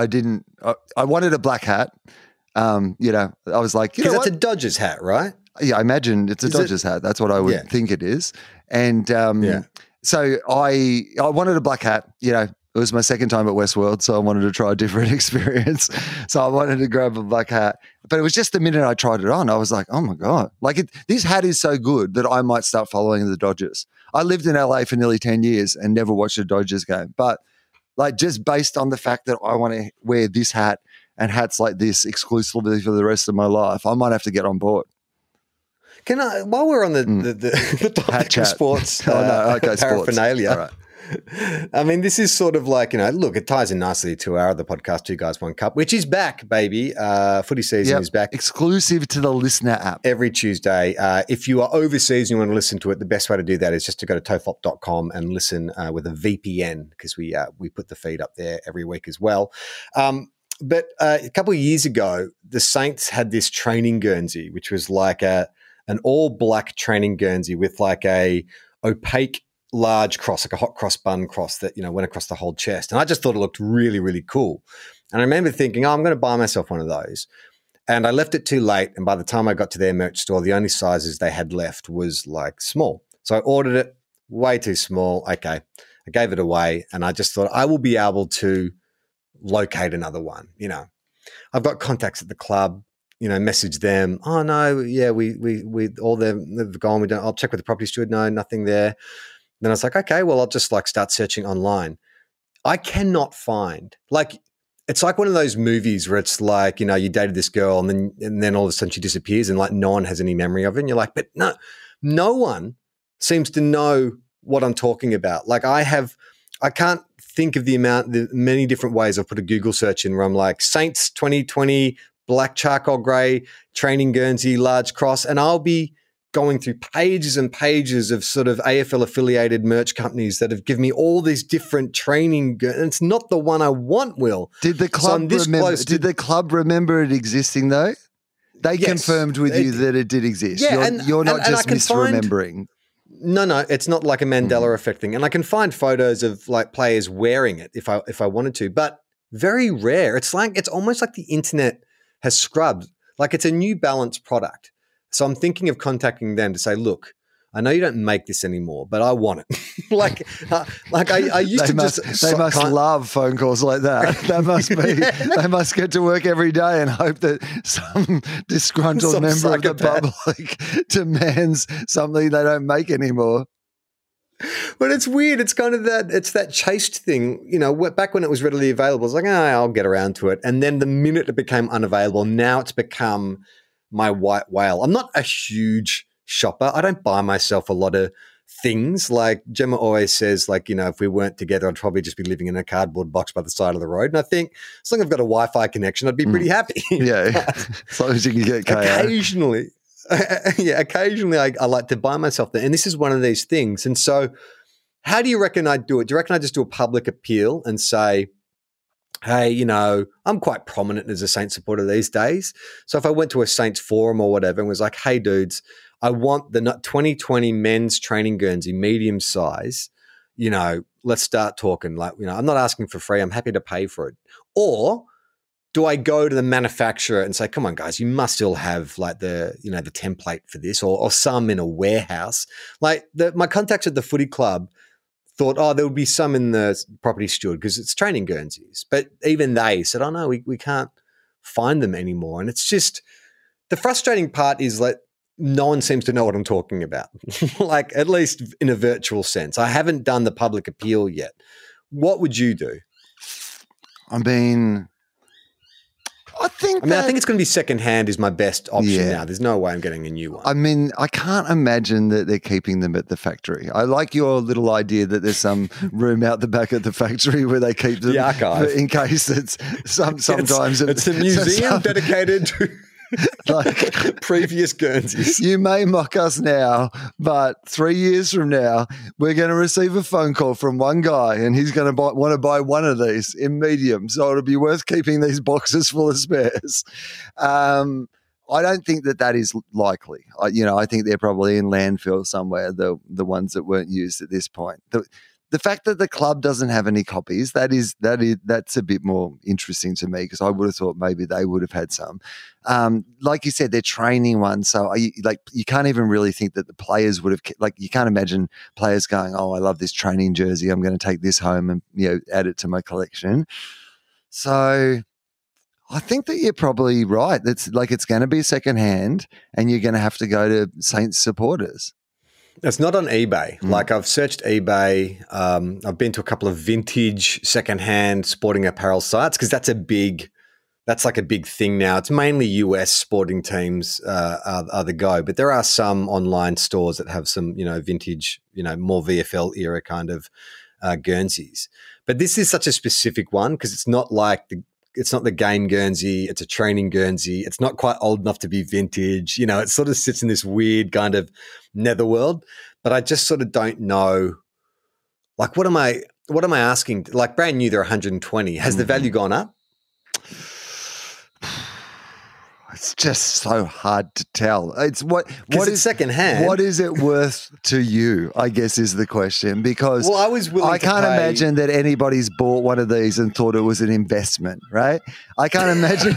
wanted a black hat. I was like, because that's a Dodgers hat, right? Yeah, I imagine it's a Dodgers hat. That's what I would think it is. And so I wanted a black hat. It was my second time at Westworld, so I wanted to try a different experience. So I wanted to grab a black hat. But it was just the minute I tried it on, I was like, oh my God, this hat is so good that I might start following the Dodgers. I lived in LA for nearly 10 years and never watched a Dodgers game. But just based on the fact that I want to wear this hat and hats like this exclusively for the rest of my life, I might have to get on board. Can I, while we're on the topic of sports, paraphernalia, all right. I mean, this is sort of like, look, it ties in nicely to our other podcast, Two Guys, One Cup, which is back, baby. Footy season is back. Exclusive to the Listener app. Every Tuesday. If you are overseas and you want to listen to it, the best way to do that is just to go to tofop.com and listen with a VPN, because we put the feed up there every week as well. But a couple of years ago, the Saints had this training Guernsey, which was like an all-black training Guernsey with like a opaque large cross, like a hot cross bun cross that, went across the whole chest. And I just thought it looked really, really cool. And I remember thinking, I'm going to buy myself one of those. And I left it too late. And by the time I got to their merch store, the only sizes they had left was like small. So I ordered it, way too small. Okay. I gave it away. And I just thought I will be able to locate another one. I've got contacts at the club, message them. Oh no. Yeah. We all they've gone. I'll check with the property steward. No, nothing there. Then I was like, okay, well, I'll just start searching online. I cannot find, it's like one of those movies where it's like, you dated this girl and then all of a sudden she disappears and no one has any memory of it. And you're like, but no one seems to know what I'm talking about. I can't think of the many different ways I've put a Google search in where I'm like Saints 2020, black charcoal gray, training Guernsey, large cross, and I'll be going through pages and pages of sort of AFL affiliated merch companies that have given me all these different training. And it's not the one I want, Will. Did the club remember it existing though? They confirmed with you that it did exist. Yeah, you're not just misremembering. No, it's not like a Mandela effect thing. And I can find photos of players wearing it if I wanted to, but very rare. It's almost like the internet has scrubbed. It's a New Balance product. So I'm thinking of contacting them to say, look, I know you don't make this anymore, but I want it. I used They must love phone calls like that. That must be. They must get to work every day and hope that some disgruntled member of the public demands something they don't make anymore. But it's weird. It's kind of that chased thing. Back when it was readily available, it's like, I'll get around to it. And then the minute it became unavailable, now it's become my white whale. I'm not a huge shopper. I don't buy myself a lot of things. Like Gemma always says, if we weren't together, I'd probably just be living in a cardboard box by the side of the road. And I think as long as I've got a Wi-Fi connection, I'd be pretty happy. Yeah. As long as you can get KO. Occasionally, I like to buy myself that. And this is one of these things. And so how do you reckon I'd do it? Do you reckon I'd just do a public appeal and say, hey, I'm quite prominent as a Saints supporter these days. So if I went to a Saints forum or whatever and was like, hey, dudes, I want the 2020 men's training Guernsey, medium size, let's start talking. I'm not asking for free. I'm happy to pay for it. Or do I go to the manufacturer and say, come on, guys, you must still have the template for this or some in a warehouse? My contacts at the footy club thought, there would be some in the property steward because it's training Guernseys. But even they said, oh, no, we can't find them anymore. And it's just the frustrating part is no one seems to know what I'm talking about, at least in a virtual sense. I haven't done the public appeal yet. What would you do? I mean, I think it's going to be secondhand is my best option now. There's no way I'm getting a new one. I mean, I can't imagine that they're keeping them at the factory. I like your little idea that there's some room out the back of the factory where they keep them, the archive, in case it's sometimes it's a museum dedicated to like previous Guernseys. You may mock us now, but 3 years from now, we're going to receive a phone call from one guy, and he's going to want to buy one of these in medium. So it'll be worth keeping these boxes full of spares. I don't think that is likely. I think they're probably in landfill somewhere. The ones that weren't used at this point. The fact that the club doesn't have any copies, that's a bit more interesting to me, because I would have thought maybe they would have had some. Like you said, they're training ones, so you can't even really think that the players would have, you can't imagine players going, "Oh, I love this training jersey. I'm going to take this home and add it to my collection." So I think that you're probably right. It's going to be secondhand, and you're going to have to go to Saints supporters. It's not on eBay. Like, I've searched eBay. I've been to a couple of vintage secondhand sporting apparel sites, because that's like a big thing now. It's mainly US sporting teams are the go, but there are some online stores that have some, vintage, more VFL era kind of Guernseys. But this is such a specific one, because it's not like it's not the game Guernsey. It's a training Guernsey. It's not quite old enough to be vintage. It sort of sits in this weird kind of netherworld. But I just sort of don't know. Like, what am I asking? Like, brand new, they're 120. Has the value gone up? It's just so hard to tell. It's what is secondhand. What is it worth to you, I guess, is the question. Because I can't imagine that anybody's bought one of these and thought it was an investment, right? I can't imagine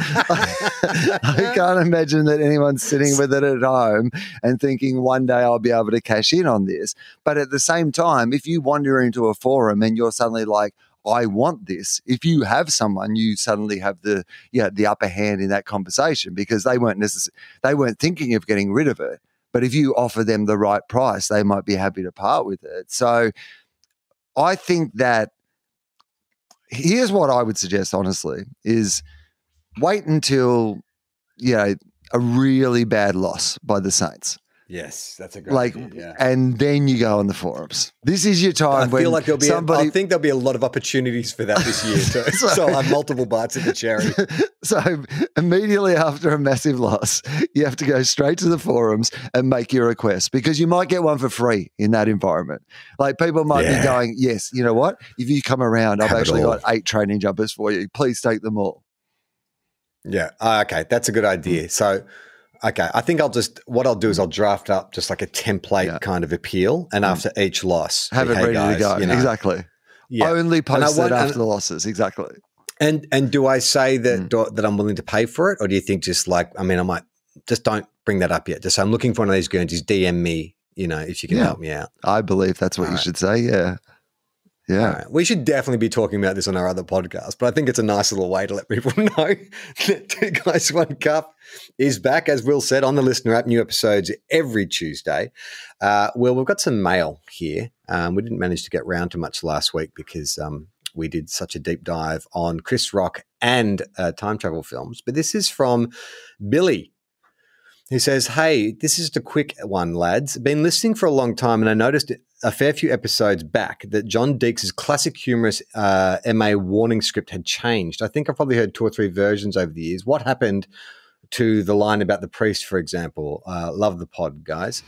I can't imagine that anyone's sitting with it at home and thinking one day I'll be able to cash in on this. But at the same time, if you wander into a forum and you're suddenly like, I want this. If you have someone, you suddenly have the upper hand in that conversation, because they weren't thinking of getting rid of it. But if you offer them the right price, they might be happy to part with it. So I think that here's what I would suggest, honestly, is wait until a really bad loss by the Saints. Yes, that's a great idea. And then you go on the forums. This is your time. I feel like I think there'll be a lot of opportunities for that this year too. So I'll have multiple bites of the cherry. So immediately after a massive loss, you have to go straight to the forums and make your request, because you might get one for free in that environment. Like, people might be going, yes, you know what? If you come around, I've actually got 8 training jumpers for you. Please take them all. Yeah. Okay. That's a good idea. So, okay, I think what I'll do is I'll draft up just like a template kind of appeal, and after each loss, have it ready to go. Exactly. Yeah. Only post it after the losses. Exactly. And do I say that I'm willing to pay for it, or do you think just like, I might just don't bring that up yet. Just say, I'm looking for one of these Guernseys. DM me, if you can help me out. I believe that's what you should say. Yeah. Yeah. Right. We should definitely be talking about this on our other podcast, but I think it's a nice little way to let people know that Two Guys, One Cup is back, as Will said, on the Listener app. New episodes every Tuesday. Well, we've got some mail here. We didn't manage to get round to much last week because we did such a deep dive on Chris Rock and time travel films. But this is from Billy, who says, hey, this is just a quick one, lads. Been listening for a long time, and I noticed a fair few episodes back that John Deeks' classic humorous MA warning script had changed. I think I've probably heard 2 or 3 versions over the years. What happened to the line about the priest, for example? Love the pod, guys.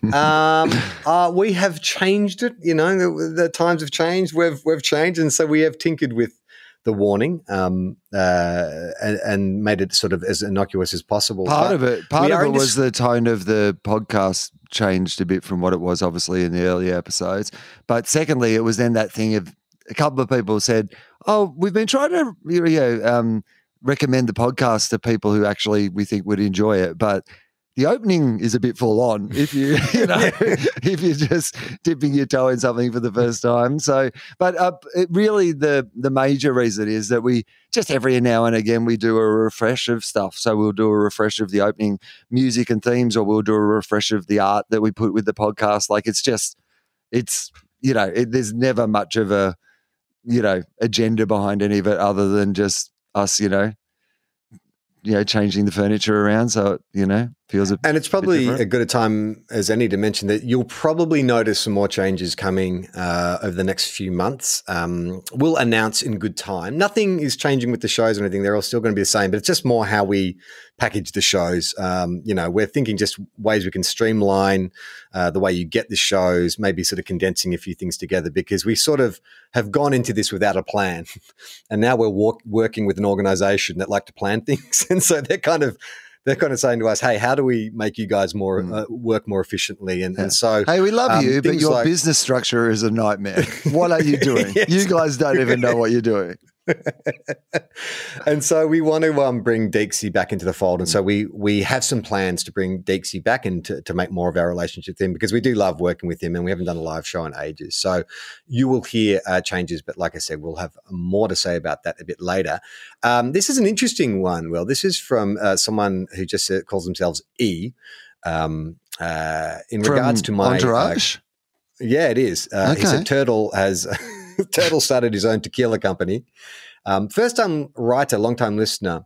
We have changed it. The times have changed. We've changed, and so we have tinkered with the warning and made it sort of as innocuous as possible. Part of it was the tone of the podcast changed a bit from what it was obviously in the earlier episodes. But secondly, it was then that thing of a couple of people said, oh, we've been trying to recommend the podcast to people who actually we think would enjoy it, but the opening is a bit full on if if you're just dipping your toe in something for the first time. So, but really the major reason is that we just every now and again we do a refresh of stuff. So we'll do a refresh of the opening music and themes, or we'll do a refresh of the art that we put with the podcast. Like there's never much of a agenda behind any of it other than just us, changing the furniture around so it, feels a And it's probably bit a good a time as any to mention that you'll probably notice some more changes coming over the next few months. We'll announce in good time. Nothing is changing with the shows or anything. They're all still going to be the same, but it's just more how we package the shows. We're thinking just ways we can streamline the way you get the shows, maybe sort of condensing a few things together, because we sort of have gone into this without a plan. And now we're working with an organization that like to plan things. And so they're kind of saying to us, hey, how do we make you guys more work more efficiently? And so, hey, we love you, but your business structure is a nightmare. What are you doing? Yes. You guys don't even know what you're doing. And so we want to bring Deeksy back into the fold. And so we have some plans to bring Deeksy back in to make more of our relationship with him, because we do love working with him and we haven't done a live show in ages. So you will hear changes, but like I said, we'll have more to say about that a bit later. This is an interesting one, Will. This is from someone who just calls themselves E. In regards to my Entourage? Yeah, it is. Okay. He said Turtle started his own tequila company. First-time writer, long-time listener.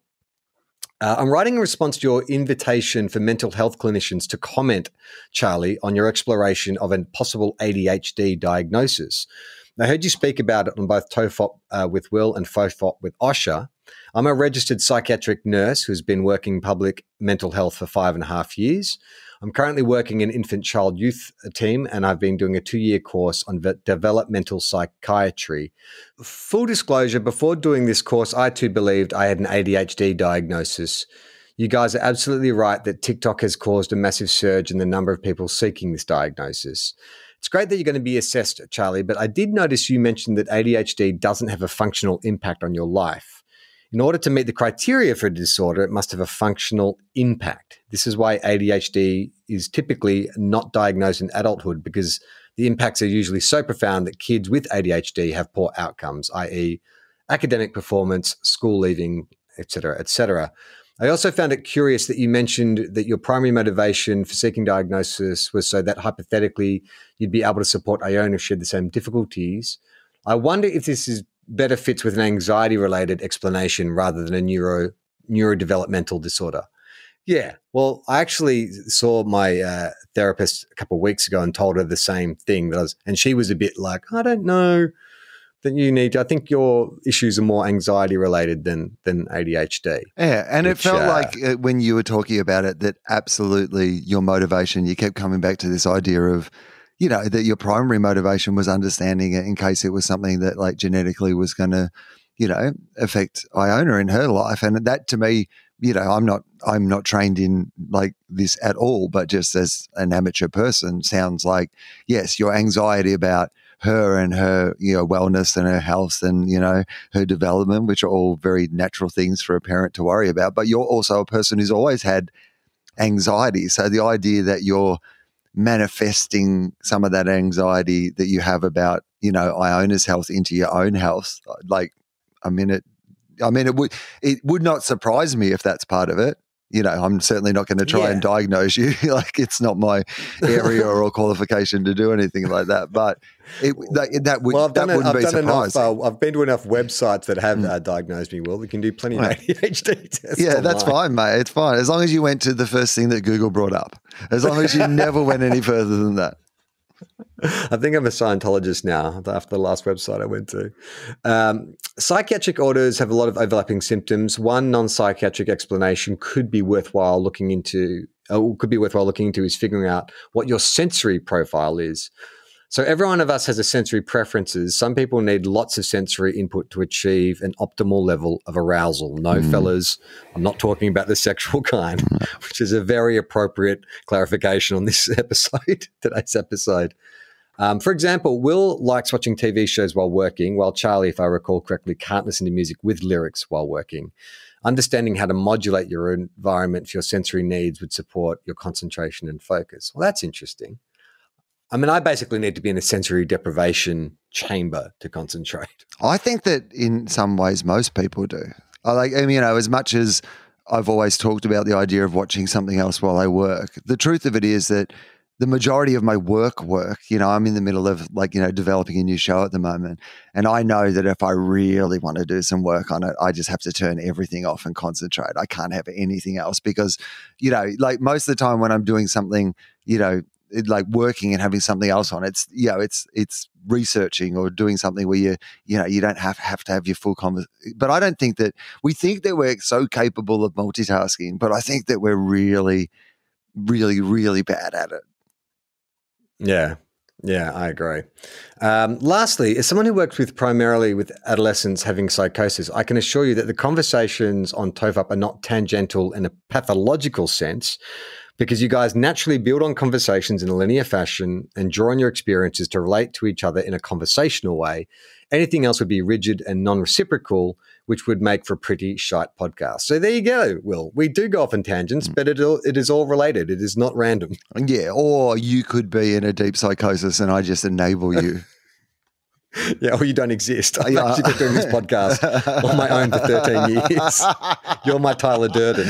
I'm writing in response to your invitation for mental health clinicians to comment, Charlie, on your exploration of a possible ADHD diagnosis. I heard you speak about it on both TOEFOP with Will and FOFOP with Osher. I'm a registered psychiatric nurse who's been working public mental health for 5.5 years. I'm currently working in infant, child, youth team, and I've been doing a 2-year course on developmental psychiatry. Full disclosure, before doing this course, I too believed I had an ADHD diagnosis. You guys are absolutely right that TikTok has caused a massive surge in the number of people seeking this diagnosis. It's great that you're going to be assessed, Charlie, but I did notice you mentioned that ADHD doesn't have a functional impact on your life. In order to meet the criteria for a disorder, it must have a functional impact. This is why ADHD is typically not diagnosed in adulthood, because the impacts are usually so profound that kids with ADHD have poor outcomes, i.e. academic performance, school leaving, etc., etc. I also found it curious that you mentioned that your primary motivation for seeking diagnosis was so that hypothetically you'd be able to support Iona if she had the same difficulties. I wonder if this is better fits with an anxiety-related explanation rather than a neurodevelopmental disorder. Yeah, well, I actually saw my therapist a couple of weeks ago and told her the same thing. And she was a bit like, I don't know that you need to. I think your issues are more anxiety-related than ADHD. Yeah, and it felt like when you were talking about it that absolutely your motivation, you kept coming back to this idea of, that your primary motivation was understanding it in case it was something that like genetically was going to, affect Iona in her life. And that to me, I'm not trained in like this at all, but just as an amateur person sounds like, yes, your anxiety about her and her, wellness and her health and, her development, which are all very natural things for a parent to worry about. But you're also a person who's always had anxiety. So the idea that you're manifesting some of that anxiety that you have about, Iona's health into your own health. It would not surprise me if that's part of it. I'm certainly not going to try and diagnose you. Like it's not my area or qualification to do anything like that. But that wouldn't be surprising. I've been to enough websites that have diagnosed me. Well, we can do plenty of ADHD tests. Yeah, that's fine, mate. It's fine as long as you went to the first thing that Google brought up. As long as you never went any further than that. I think I'm a Scientologist now after the last website I went to. Psychiatric orders have a lot of overlapping symptoms. One non-psychiatric explanation could be worthwhile looking into is figuring out what your sensory profile is. So every one of us has a sensory preferences. Some people need lots of sensory input to achieve an optimal level of arousal. No, fellas, I'm not talking about the sexual kind, which is a very appropriate clarification on this episode, today's episode. For example, Will likes watching TV shows while working, while Charlie, if I recall correctly, can't listen to music with lyrics while working. Understanding how to modulate your environment for your sensory needs would support your concentration and focus. Well, that's interesting. I basically need to be in a sensory deprivation chamber to concentrate. I think that in some ways most people do. As much as I've always talked about the idea of watching something else while I work, the truth of it is that the majority of my work, I'm in the middle of developing a new show at the moment. And I know that if I really want to do some work on it, I just have to turn everything off and concentrate. I can't have anything else because, most of the time when I'm doing something, like working and having something else on, it's researching or doing something where you don't have to have your full conversation. But I don't think that we think that we're so capable of multitasking, but I think that we're really, really, really bad at it. Yeah, I agree. Lastly, as someone who works primarily with adolescents having psychosis, I can assure you that the conversations on TOFUP are not tangential in a pathological sense, because you guys naturally build on conversations in a linear fashion and draw on your experiences to relate to each other in a conversational way. Anything else would be rigid and non-reciprocal, which would make for a pretty shite podcast. So there you go, Will. We do go off in tangents, but it is all related. It is not random. Yeah, or you could be in a deep psychosis and I just enable you. Yeah, or you don't exist. I've actually been doing this podcast on my own for 13 years. You're my Tyler Durden.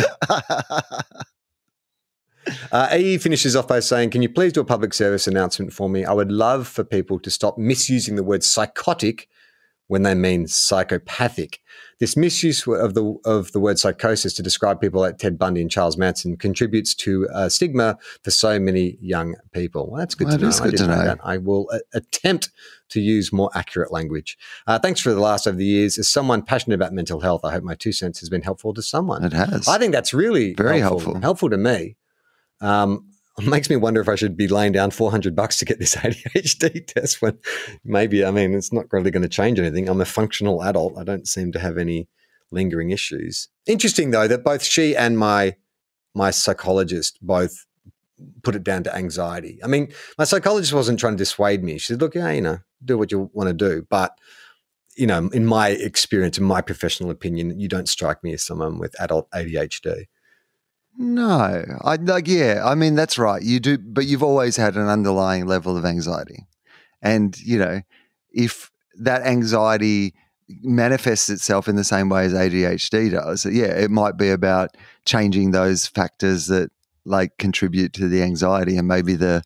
AE finishes off by saying, can you please do a public service announcement for me? I would love for people to stop misusing the word psychotic when they mean psychopathic. This misuse of the word psychosis to describe people like Ted Bundy and Charles Manson contributes to stigma for so many young people. Well, that's good to know. It's good to know. That. I will attempt to use more accurate language. Thanks for the last over the years. As someone passionate about mental health, I hope my 2 cents has been helpful to someone. It has. I think that's really very helpful. Helpful to me. It makes me wonder if I should be laying down $400 to get this ADHD test when maybe, it's not really going to change anything. I'm a functional adult. I don't seem to have any lingering issues. Interesting, though, that both she and my psychologist both put it down to anxiety. My psychologist wasn't trying to dissuade me. She said, look, do what you want to do. But, in my experience, in my professional opinion, you don't strike me as someone with adult ADHD. No, that's right. You do, but you've always had an underlying level of anxiety. And, if that anxiety manifests itself in the same way as ADHD does, it might be about changing those factors that contribute to the anxiety, and maybe the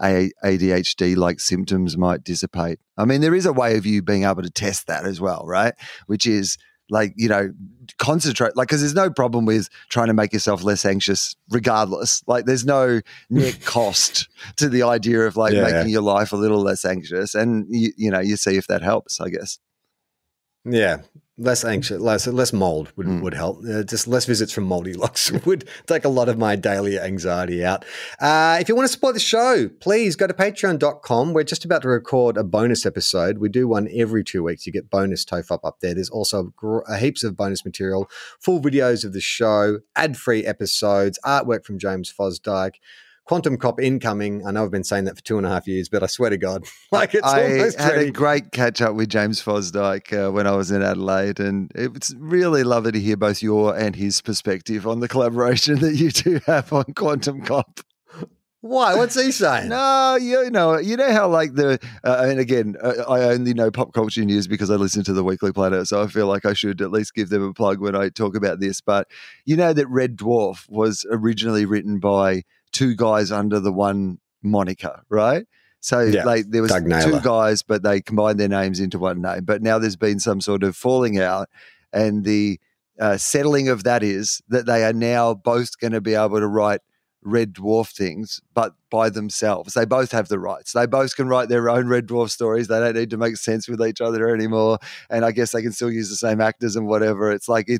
ADHD symptoms might dissipate. There is a way of you being able to test that as well, right? Which is concentrate, because there's no problem with trying to make yourself less anxious regardless. There's no net cost to the idea of making your life a little less anxious, and you see if that helps, I guess. Yeah. Less anxious, less mold would help. Just less visits from moldy locks would take a lot of my daily anxiety out. If you want to support the show, please go to patreon.com. We're just about to record a bonus episode. We do one every 2 weeks. You get bonus TOFUP up there. There's also heaps of bonus material, full videos of the show, ad-free episodes, artwork from James Fosdyke. Quantum Cop incoming. I know I've been saying that for 2.5 years, but I swear to God, it's almost I had ready. a great catch up with James Fosdyke when I was in Adelaide, and it's really lovely to hear both your and his perspective on the collaboration that you two have on Quantum Cop. Why? What's he saying? No, you know how and again, I only know pop culture news because I listen to the Weekly Planet, so I feel like I should at least give them a plug when I talk about this. But you know that Red Dwarf was originally written by two guys under the one moniker, right? So there was two guys, but they combined their names into one name. But now there's been some sort of falling out, and the settling of that is that they are now both going to be able to write Red Dwarf things, but by themselves. They both have the rights. They both can write their own Red Dwarf stories. They don't need to make sense with each other anymore. And I guess they can still use the same actors and whatever.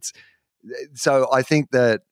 So I think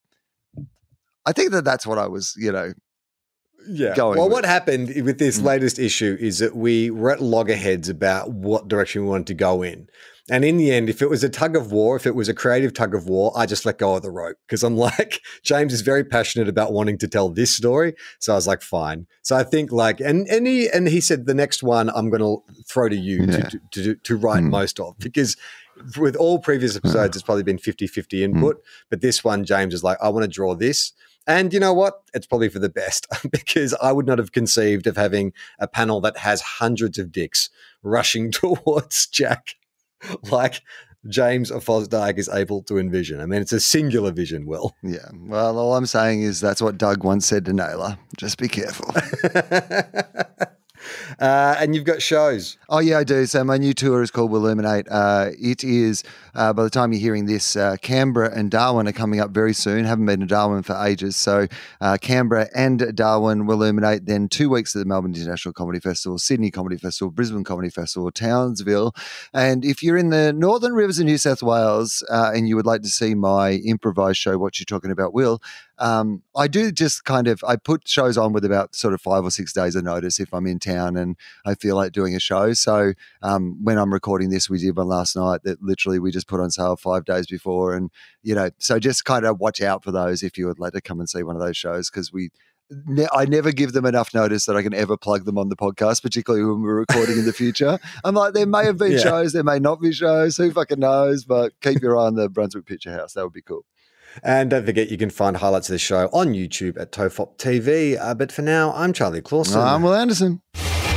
that's what I was, going Well, with. what happened with this latest issue is that we were at loggerheads about what direction we wanted to go in. And in the end, if it was a tug of war, if it was a creative tug of war, I just let go of the rope because I'm like, James is very passionate about wanting to tell this story. So I was like, fine. So I think and he said the next one I'm going to throw to you to write most of, because with all previous episodes, it's probably been 50-50 input. But this one, James is like, I want to draw this. And you know what? It's probably for the best because I would not have conceived of having a panel that has hundreds of dicks rushing towards Jack. James Fosdyke is able to envision. I mean, it's a singular vision, Will. Yeah. Well, all I'm saying is that's what Doug once said to Naylor. Just be careful. And you've got shows. Oh, yeah, I do. So my new tour is called Willuminate. It is, by the time you're hearing this, Canberra and Darwin are coming up very soon. Haven't been to Darwin for ages. So Canberra and Darwin Willuminate, then 2 weeks at the Melbourne International Comedy Festival, Sydney Comedy Festival, Brisbane Comedy Festival, Townsville. And if you're in the Northern Rivers of New South Wales and you would like to see my improvised show, What You Talking About, Will, I do just I put shows on with about sort of 5 or 6 days of notice if I'm in town and I feel like doing a show. So when I'm recording this, we did one last night that literally we just put on sale 5 days before. And, so just kind of watch out for those if you would like to come and see one of those shows, because I never give them enough notice that I can ever plug them on the podcast, particularly when we're recording in the future. I'm like, there may have been shows, there may not be shows, who fucking knows, but keep your eye on the Brunswick Picture House. That would be cool. And don't forget, you can find highlights of the show on YouTube at TOFOP TV. But for now, I'm Charlie Clausen. I'm Will Anderson.